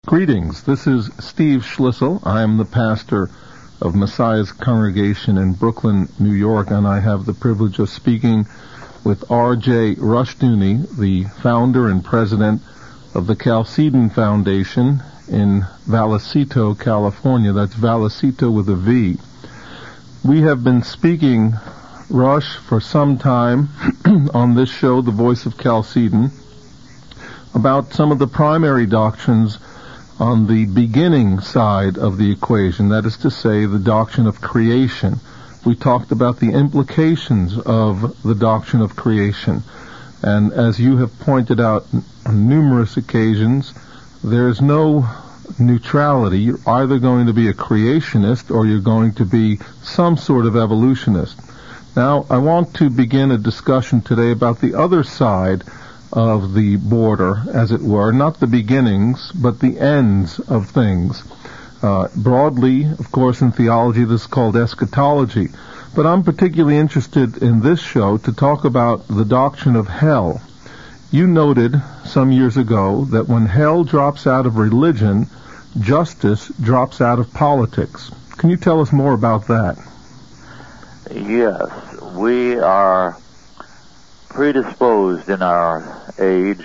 Greetings. This is Steve Schlissel. I am the pastor of Messiah's Congregation in Brooklyn, New York, and I have the privilege of speaking with R.J. Rushdoony, the founder and president of the Chalcedon Foundation in Vallecito, California. That's Vallecito with a V. We have been speaking, Rush, for some time on this show, The Voice of Chalcedon, about some of the primary doctrines on the beginning side of the equation, that is to say, the doctrine of creation. We talked about the implications of the doctrine of creation. And as you have pointed out on numerous occasions, there's no neutrality. You're either going to be a creationist or you're going to be some sort of evolutionist. Now, I want to begin a discussion today about the other side of the border, as it were, not the beginnings, but the ends of things. Broadly, of course, in theology, this is called eschatology. But I'm particularly interested in this show to talk about the doctrine of hell. You noted some years ago that when hell drops out of religion, justice drops out of politics. Can you tell us more about that? Yes, we are predisposed in our age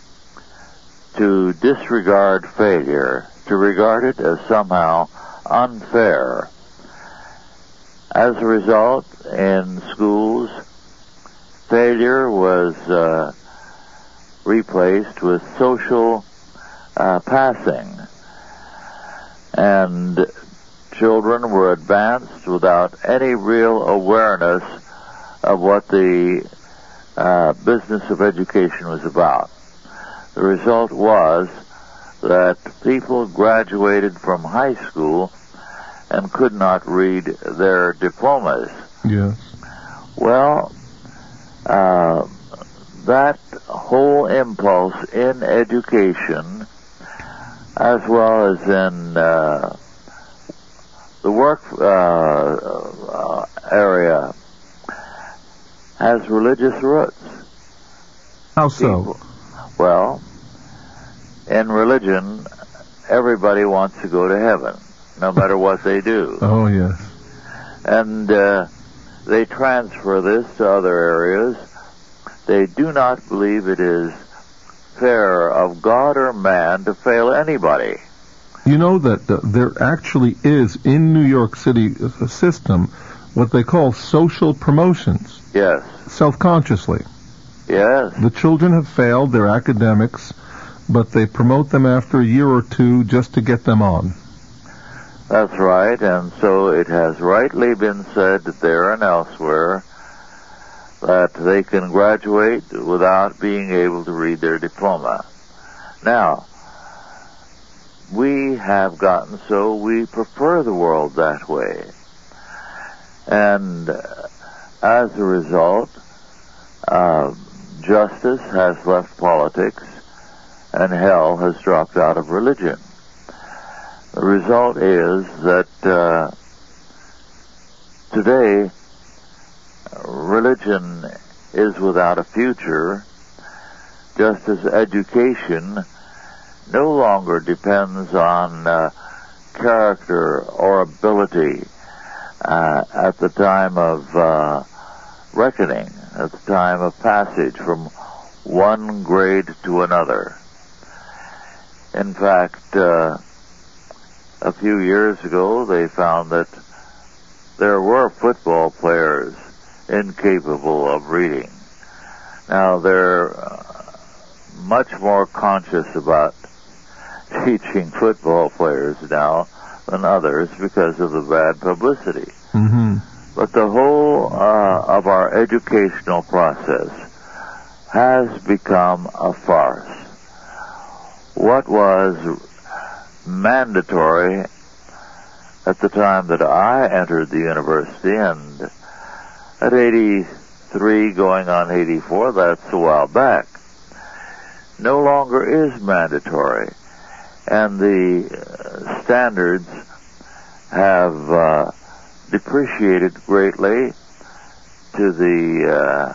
to disregard failure, to regard it as somehow unfair. As a result, in schools, failure was replaced with social passing, and children were advanced without any real awareness of what the business of education was about. The result was that people graduated from high school and could not read their diplomas. Yes. Well, that whole impulse in education, as well as in the work area, has religious roots. How so? Well, in religion, everybody wants to go to heaven, no matter what they do. Oh, yes. And they transfer this to other areas. They do not believe it is fair of God or man to fail anybody. You know that there actually is, in New York City, a system, what they call social promotions. Yes. Self-consciously. Yes. The children have failed their academics, but they promote them after a year or two just to get them on. That's right, and so it has rightly been said there and elsewhere that they can graduate without being able to read their diploma. Now, we have gotten so we prefer the world that way. And as a result, justice has left politics and hell has dropped out of religion. The result is that today religion is without a future, just as education no longer depends on character or ability at the time of reckoning, at the time of passage from one grade to another. In fact, a few years ago, they found that there were football players incapable of reading. Now, they're much more conscious about teaching football players now than others because of the bad publicity. Mm-hmm. But the whole of our educational process has become a farce. What was mandatory at the time that I entered the university, and at 83 going on 84, that's a while back, no longer is mandatory. And the standards have depreciated greatly to the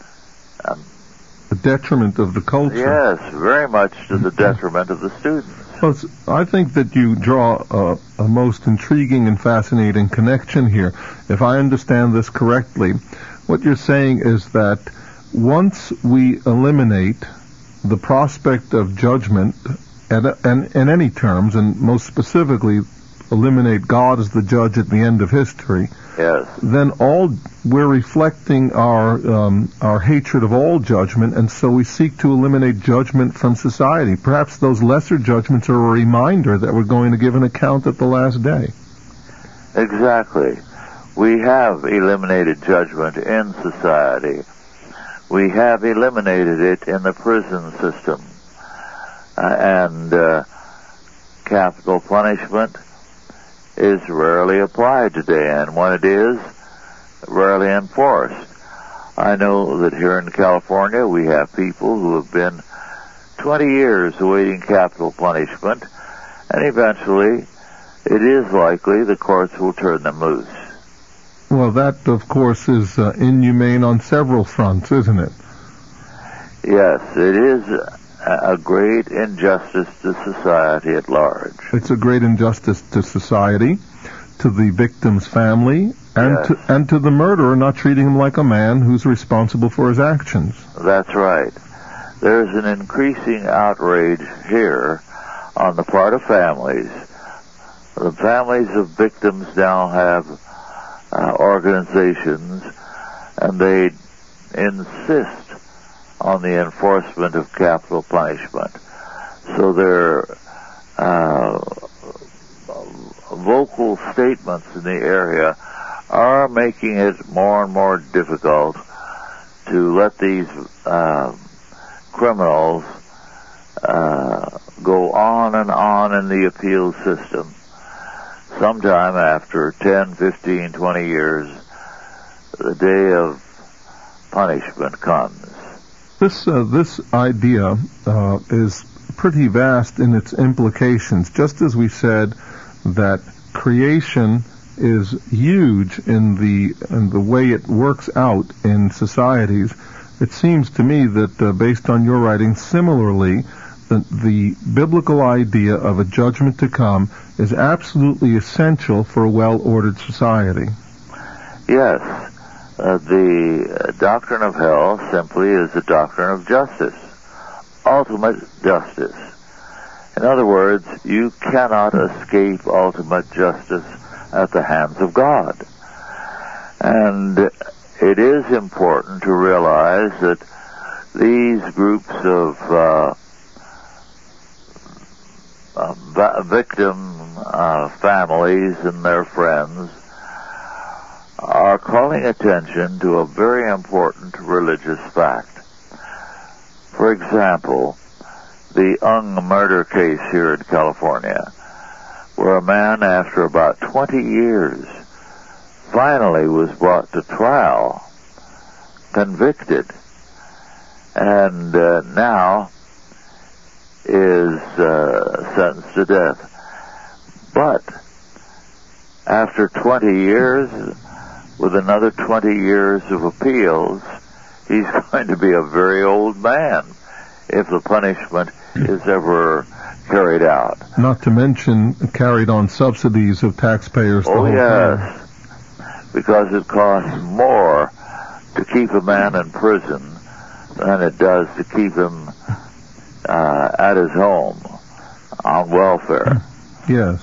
detriment of the culture. Yes, very much to the detriment of the students. Well, I think that you draw a most intriguing and fascinating connection here. If I understand this correctly, what you're saying is that once we eliminate the prospect of judgment, and in any terms, and most specifically eliminate God as the judge at the end of history, yes, then we're reflecting our hatred of all judgment, and so we seek to eliminate judgment from society. Perhaps those lesser judgments are a reminder that we're going to give an account at the last day. Exactly. We have eliminated judgment in society. We have eliminated it in the prison system. And capital punishment is rarely applied today, and when it is, rarely enforced. I know that here in California we have people who have been 20 years awaiting capital punishment, and eventually it is likely the courts will turn them loose. Well, that, of course, is inhumane on several fronts, isn't it? Yes, it is a great injustice to society at large. It's a great injustice to society, to the victim's family, and yes, and to the murderer, not treating him like a man who's responsible for his actions. That's right. There's an increasing outrage here on the part of families. The families of victims now have organizations, and they insist on the enforcement of capital punishment. So their vocal statements in the area are making it more and more difficult to let these criminals go on and on in the appeal system. Sometime after 10, 15, 20 years, the day of punishment comes. This idea is pretty vast in its implications. Just as we said that creation is huge in the way it works out in societies, it seems to me that based on your writing, similarly, the biblical idea of a judgment to come is absolutely essential for a well-ordered society. Yes. The doctrine of hell simply is the doctrine of justice, ultimate justice. In other words, you cannot escape ultimate justice at the hands of God. And it is important to realize that these groups of victim families and their friends are calling attention to a very important religious fact. For example, the Ung murder case here in California, where a man, after about 20 years, finally was brought to trial, convicted, and now is sentenced to death. But after 20 years, with another 20 years of appeals, he's going to be a very old man if the punishment is ever carried out. Not to mention carried on subsidies of taxpayers the whole time. Because it costs more to keep a man in prison than it does to keep him at his home on welfare. Yes.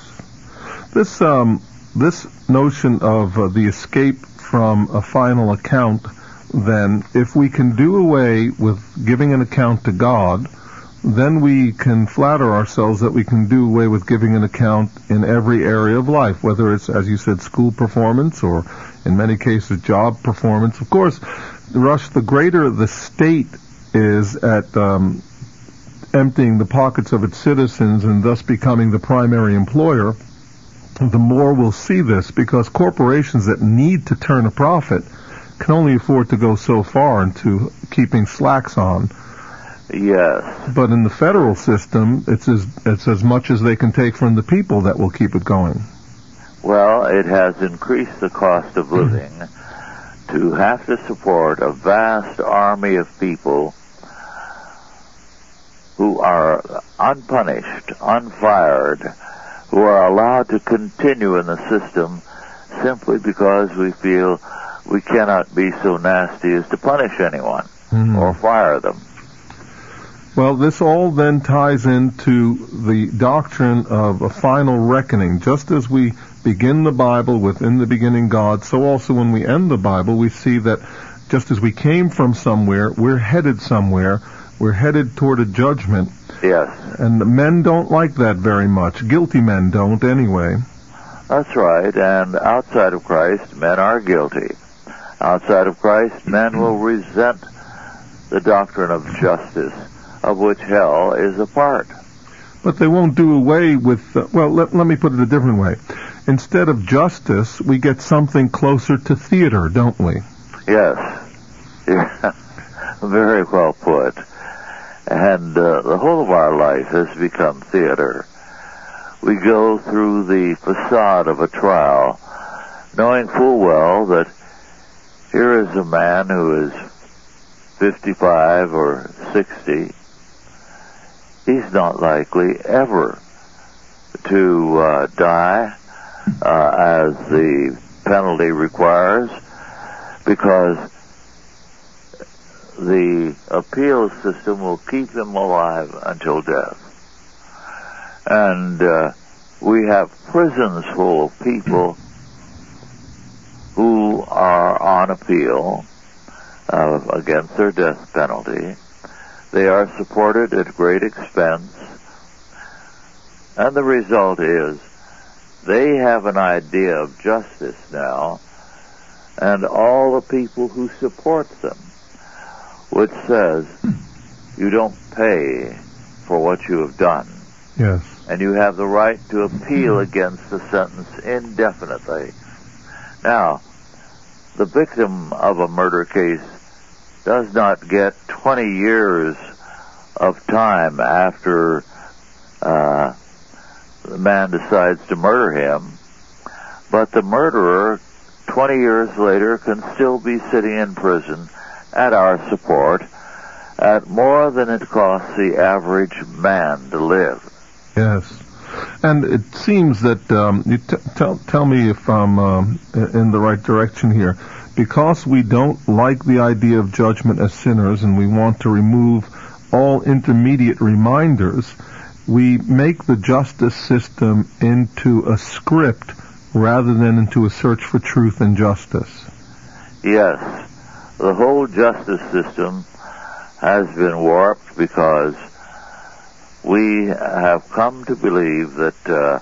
This notion of the escape from a final account, then, if we can do away with giving an account to God, then we can flatter ourselves that we can do away with giving an account in every area of life, whether it's, as you said, school performance or, in many cases, job performance. Of course, Rush, the greater the state is at emptying the pockets of its citizens and thus becoming the primary employer, the more we'll see this, because corporations that need to turn a profit can only afford to go so far into keeping slacks on. Yes. But in the federal system, it's as much as they can take from the people that will keep it going. Well, it has increased the cost of living to have to support a vast army of people who are unpunished, unfired, who are allowed to continue in the system simply because we feel we cannot be so nasty as to punish anyone or fire them. Well, this all then ties into the doctrine of a final reckoning. Just as we begin the Bible with "in the beginning God," so also when we end the Bible, we see that just as we came from somewhere, we're headed somewhere. We're headed toward a judgment. Yes. And men don't like that very much. Guilty men don't anyway. That's right. And outside of Christ, men are guilty. Outside of Christ, men will resent the doctrine of justice, of which hell is a part. But they won't do away with, let me put it a different way. Instead of justice, we get something closer to theater, don't we? Yes. Yeah. Very well put. And the whole of our life has become theater. We go through the facade of a trial, knowing full well that here is a man who is 55 or 60. He's not likely ever to die as the penalty requires, because the appeal system will keep him alive until death. And we have prisons full of people who are on appeal against their death penalty. They are supported at great expense, and the result is they have an idea of justice now, and all the people who support them, which says you don't pay for what you have done. Yes. And you have the right to appeal against the sentence indefinitely. Now, the victim of a murder case does not get 20 years of time after the man decides to murder him, but the murderer 20 years later can still be sitting in prison at our support at more than it costs the average man to live. Yes. And it seems that, tell me if I'm in the right direction here, because we don't like the idea of judgment as sinners and we want to remove all intermediate reminders, we make the justice system into a script rather than into a search for truth and justice. Yes. The whole justice system has been warped because we have come to believe that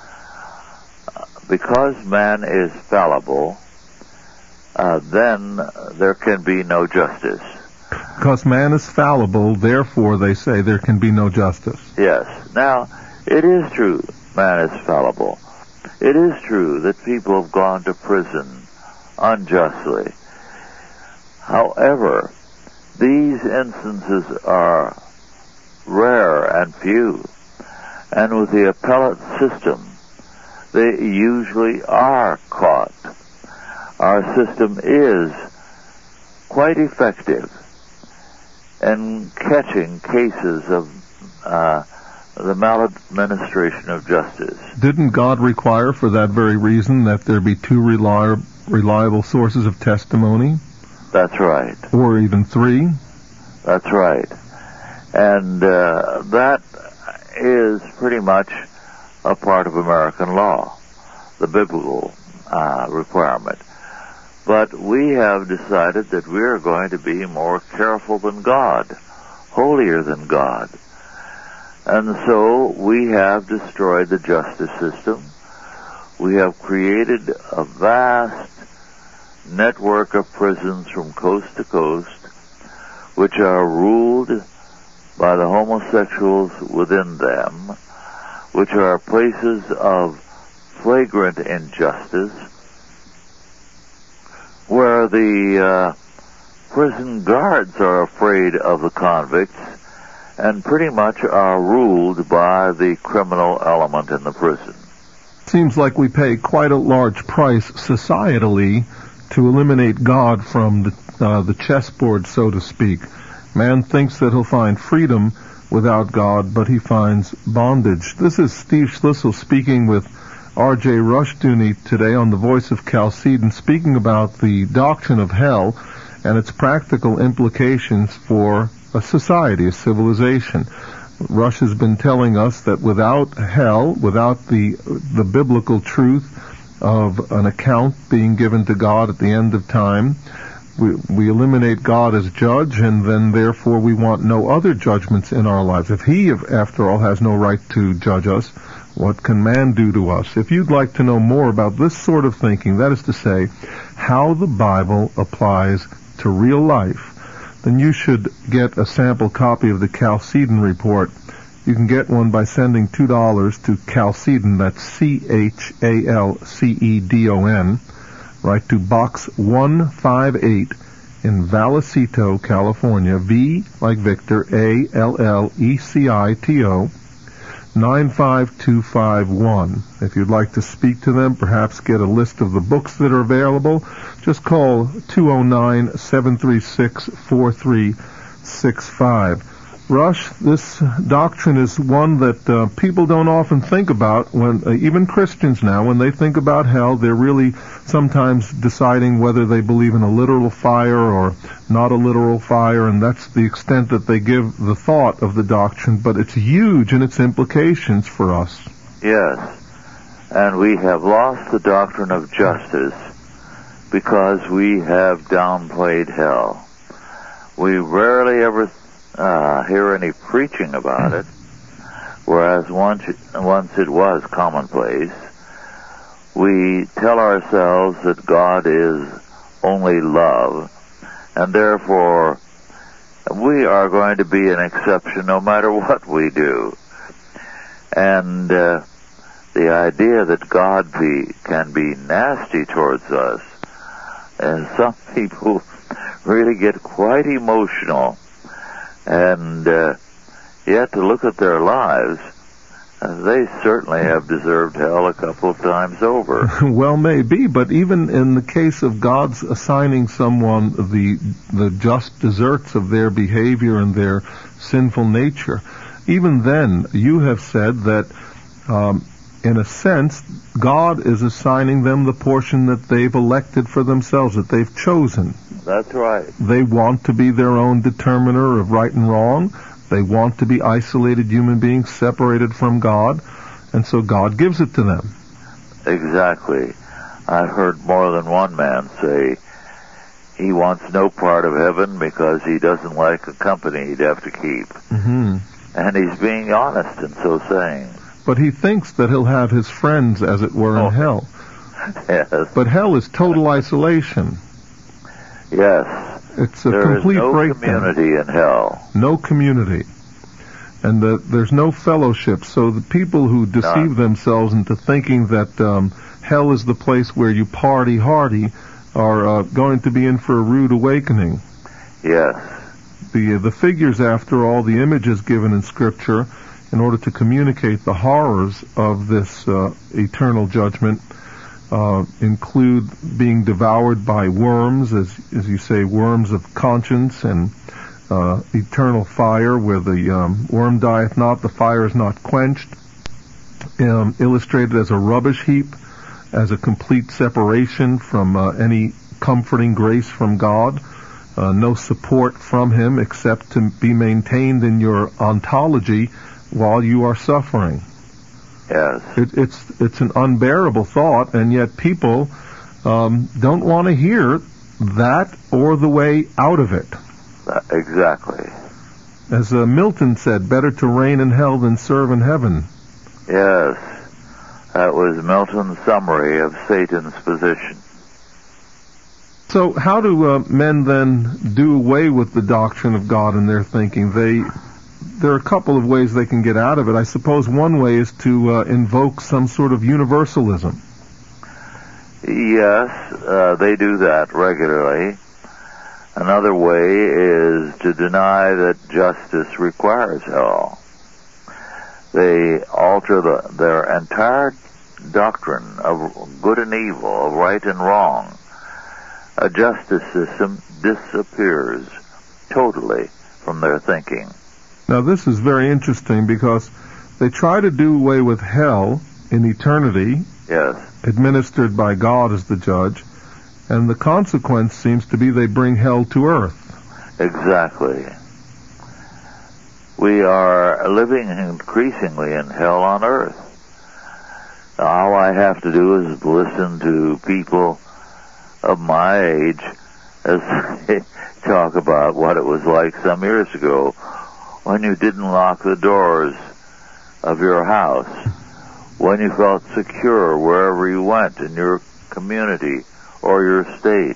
because man is fallible, then there can be no justice. Because man is fallible, therefore, they say, there can be no justice. Yes. Now, it is true man is fallible. It is true that people have gone to prison unjustly. However, these instances are rare and few, and with the appellate system, they usually are caught. Our system is quite effective in catching cases of the maladministration of justice. Didn't God require for that very reason that there be two reliable sources of testimony? That's right. Or even three? That's right. And that is pretty much a part of American law, the biblical requirement. But we have decided that we are going to be more careful than God, holier than God. And so we have destroyed the justice system. We have created a vast network of prisons from coast to coast, which are ruled by the homosexuals within them, which are places of flagrant injustice, where the prison guards are afraid of the convicts and pretty much are ruled by the criminal element in the prison. Seems like we pay quite a large price societally to eliminate God from the chessboard, so to speak. Man thinks that he'll find freedom without God, but he finds bondage. This is Steve Schlissel speaking with R.J. Rushdoony today on the Voice of Chalcedon, speaking about the doctrine of hell and its practical implications for a society, a civilization. Rush has been telling us that without hell, without the biblical truth of an account being given to God at the end of time, we eliminate God as judge, and then therefore we want no other judgments in our lives. If he, after all, has no right to judge us, what can man do to us? If you'd like to know more about this sort of thinking, that is to say, how the Bible applies to real life, then you should get a sample copy of the Chalcedon Report. You can get one by sending $2 to Chalcedon, that's Chalcedon, right to Box 158 in Vallecito, California, V like Victor, ALLECITO, 95251. If you'd like to speak to them, perhaps get a list of the books that are available, just call 209-736-4365. Rush, this doctrine is one that people don't often think about. When even Christians now, when they think about hell, they're really sometimes deciding whether they believe in a literal fire or not a literal fire, and that's the extent that they give the thought of the doctrine. But it's huge in its implications for us. Yes, and we have lost the doctrine of justice because we have downplayed hell. We rarely ever hear any preaching about it, whereas once it was commonplace. We tell ourselves that God is only love, and therefore we are going to be an exception no matter what we do. And the idea that God can be nasty towards us, and some people really get quite emotional. And yet, to look at their lives, they certainly have deserved hell a couple of times over. Well, maybe, but even in the case of God's assigning someone the just deserts of their behavior and their sinful nature, even then, you have said that, in a sense, God is assigning them the portion that they've elected for themselves, that they've chosen. That's right. They want to be their own determiner of right and wrong. They want to be isolated human beings separated from God, and so God gives it to them. Exactly. I've heard more than one man say he wants no part of heaven because he doesn't like a company he'd have to keep. Mm-hmm. And he's being honest in so saying. But he thinks that he'll have his friends, as it were, in hell. Yes. But hell is total isolation. Yes. It's a complete breakdown. There is no community in hell. No community. And there's no fellowship. So the people who deceive themselves into thinking that hell is the place where you party hardy are going to be in for a rude awakening. Yes. The figures, after all, the images given in Scripture, in order to communicate the horrors of this eternal judgment, include being devoured by worms, as you say, worms of conscience, and eternal fire, where the worm dieth not, the fire is not quenched, illustrated as a rubbish heap, as a complete separation from any comforting grace from God, no support from Him except to be maintained in your ontology while you are suffering. Yes. It's an unbearable thought, and yet people don't want to hear that or the way out of it. Exactly. As Milton said, better to reign in hell than serve in heaven. Yes. That was Milton's summary of Satan's position. So how do men then do away with the doctrine of God in their thinking? There are a couple of ways they can get out of it. I suppose one way is to invoke some sort of universalism. Yes, they do that regularly. Another way is to deny that justice requires hell. They alter their entire doctrine of good and evil, of right and wrong. A justice system disappears totally from their thinking. Now, this is very interesting because they try to do away with hell in eternity, Yes. administered by God as the judge, and the consequence seems to be they bring hell to earth. Exactly. We are living increasingly in hell on earth. All I have to do is listen to people of my age as they talk about what it was like some years ago when you didn't lock the doors of your house, when you felt secure wherever you went in your community or your state.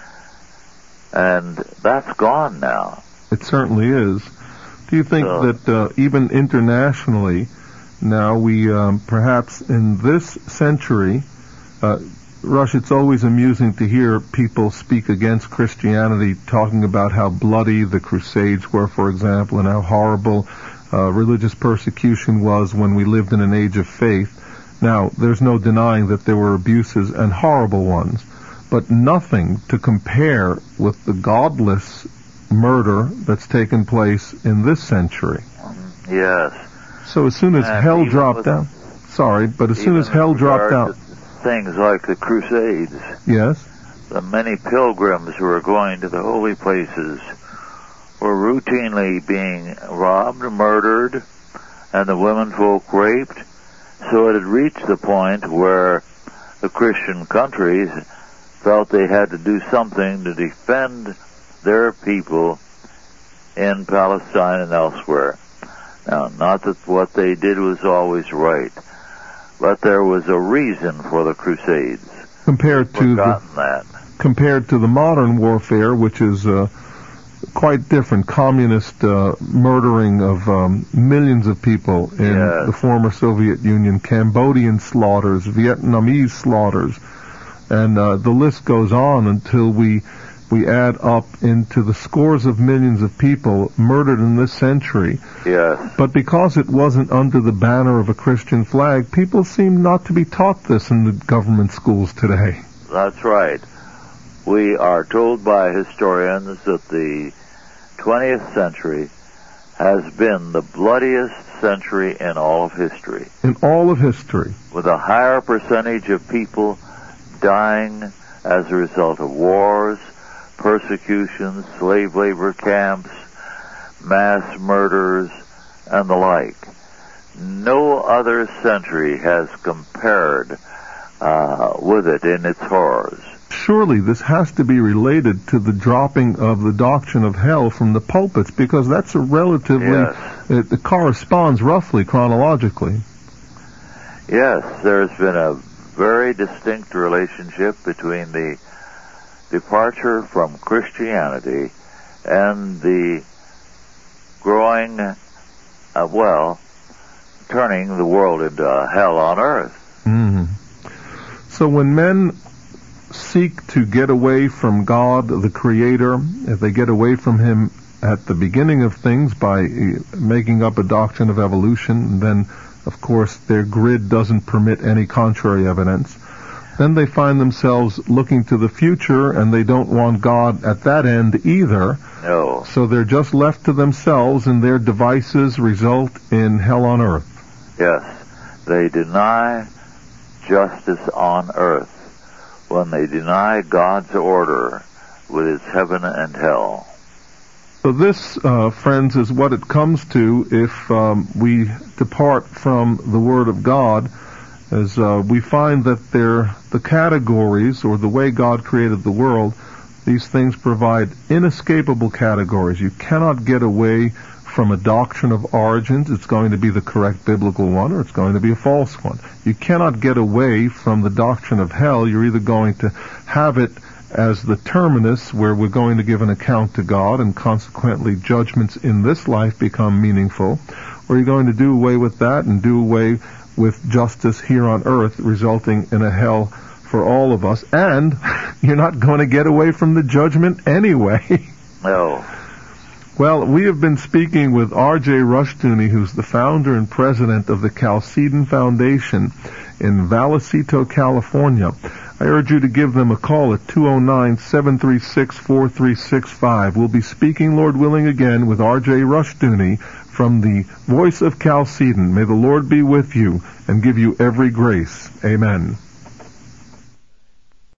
And that's gone now. It certainly is. Do you think that even internationally, now we perhaps in this century, Rush, it's always amusing to hear people speak against Christianity, talking about how bloody the Crusades were, for example, and how horrible religious persecution was when we lived in an age of faith. Now, there's no denying that there were abuses and horrible ones, but nothing to compare with the godless murder that's taken place in this century. Yes. So as soon as hell dropped down, as soon as hell dropped down, things like the Crusades. Yes. The many pilgrims who were going to the holy places were routinely being robbed, murdered, and the women folk raped. So it had reached the point where the Christian countries felt they had to do something to defend their people in Palestine and elsewhere. Now, not that what they did was always right, but there was a reason for the Crusades. Compared to the modern warfare, which is quite different, communist murdering of millions of people in the former Soviet Union, Cambodian slaughters, Vietnamese slaughters, and the list goes on until we add up into the scores of millions of people murdered in this century. Yes. But because it wasn't under the banner of a Christian flag, people seem not to be taught this in the government schools today. That's right. We are told by historians that the 20th century has been the bloodiest century in all of history. In all of history. With a higher percentage of people dying as a result of wars, persecutions, slave labor camps, mass murders, and the like. No other century has compared with it in its horrors. Surely this has to be related to the dropping of the doctrine of hell from the pulpits, because that's a relatively, it corresponds roughly chronologically. Yes, there's been a very distinct relationship between the departure from Christianity and the growing, turning the world into hell on earth. Mm-hmm. So when men seek to get away from God, the Creator, if they get away from Him at the beginning of things by making up a doctrine of evolution, then, of course, their grid doesn't permit any contrary evidence. Then they find themselves looking to the future, and they don't want God at that end either. No. So they're just left to themselves, and their devices result in hell on earth. Yes. They deny justice on earth when they deny God's order with its heaven and hell. So this, friends, is what it comes to if we depart from the Word of God, as we find that the categories, or the way God created the world, these things provide inescapable categories. You cannot get away from a doctrine of origins. It's going to be the correct biblical one, or it's going to be a false one. You cannot get away from the doctrine of hell. You're either going to have it as the terminus, where we're going to give an account to God, and consequently judgments in this life become meaningful, or you're going to do away with that and do away with justice here on earth, resulting in a hell for all of us, and you're not going to get away from the judgment anyway. No. Well, we have been speaking with R.J. Rushdoony, who's the founder and president of the Chalcedon Foundation in Vallecito, California. I urge you to give them a call at 209-736-4365. We'll be speaking, Lord willing, again with R.J. Rushdoony from the Voice of Chalcedon. May the Lord be with you and give you every grace. Amen.